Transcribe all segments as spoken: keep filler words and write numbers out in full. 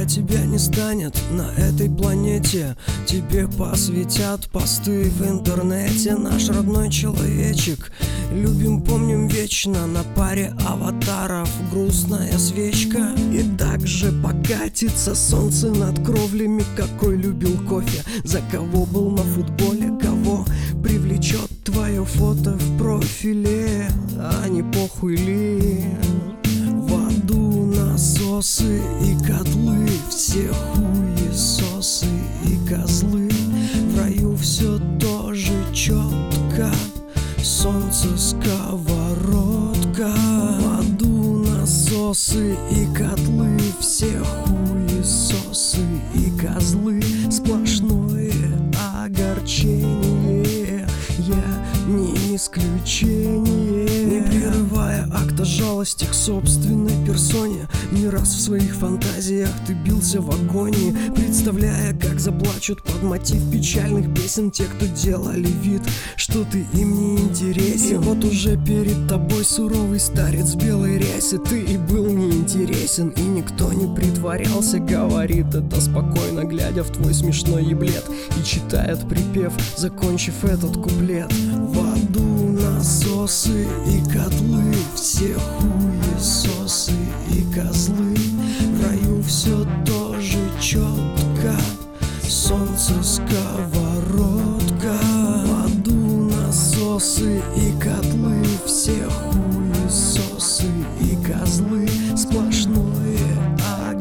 тебя не станет на этой планете. Тебе посвятят посты в интернете. Наш родной человечек, любим, помним вечно. На паре аватаров грустная свечка. И также покатится солнце над кровлями. Какой любил кофе, за кого был на футболе, кого привлечет твое фото в профиле. А не похуй ли? В аду насосы и котлы, все хуесосы и козлы. В раю все тоже четко, солнце сковородка. В аду насосы и котлы, все хуесосы и козлы. Сплошное огорчение, я не исключение. Не прерывая акта жалости к собственной персоне, не раз в своих фантазиях ты бился в агонии, представляя, как заплачут под мотив печальных песен те, кто делали вид, что ты им не интересен. И вот уже перед тобой суровый старец в белой рясе. Ты и был неинтересен, и никто не притворялся. Говорит это спокойно, глядя в твой смешной еблет, и читает припев, закончив этот куплет. В аду насосы и котлы, все хуесосы и козлы. В раю все тоже четко, солнце сковородка. В аду насосы и котлы, все хуесосы и козлы. Сплошное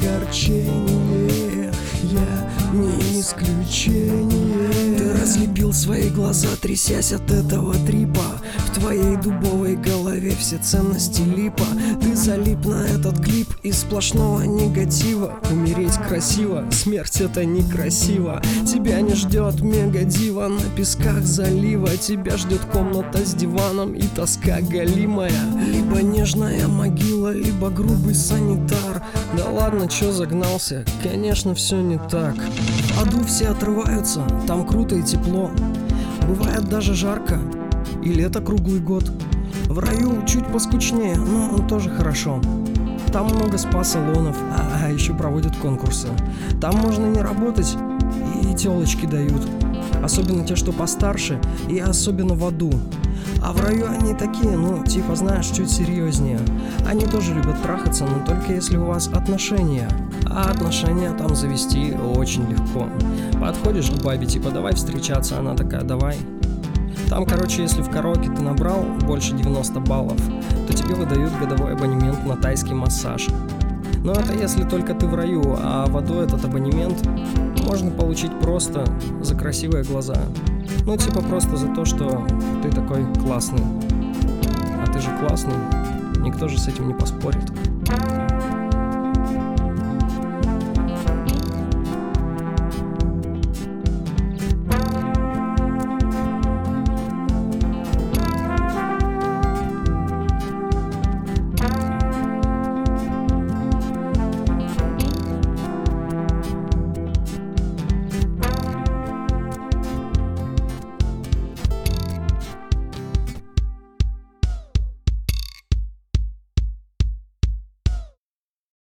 огорчение, я не исключение. Ты разлепил свои глаза, трясясь от этого трипа. В твоей дубовой голове все ценности липа. Ты залип на этот клип из сплошного негатива. Умереть красиво, смерть это некрасиво. Тебя не ждет мега-дива на песках залива. Тебя ждет комната с диваном и тоска голимая. Либо нежная могила, либо грубый санитар. Да ладно, чё загнался, конечно все не так. В аду все отрываются, там круто и тепло. Бывает даже жарко, и лето круглый год. В раю чуть поскучнее, но тоже хорошо. Там много спа-салонов, а, а еще проводят конкурсы. Там можно не работать, и телочки дают. Особенно те, что постарше, и особенно в аду. А в раю они такие, ну, типа, знаешь, чуть серьезнее. Они тоже любят трахаться, но только если у вас отношения. А отношения там завести очень легко. Подходишь к бабе, типа, давай встречаться, она такая, давай. Там, короче, если в караоке ты набрал больше девяносто баллов, то тебе выдают годовой абонемент на тайский массаж. Но это если только ты в раю, а в аду этот абонемент можно получить просто за красивые глаза. Ну, типа просто за то, что ты такой классный. А ты же классный, никто же с этим не поспорит.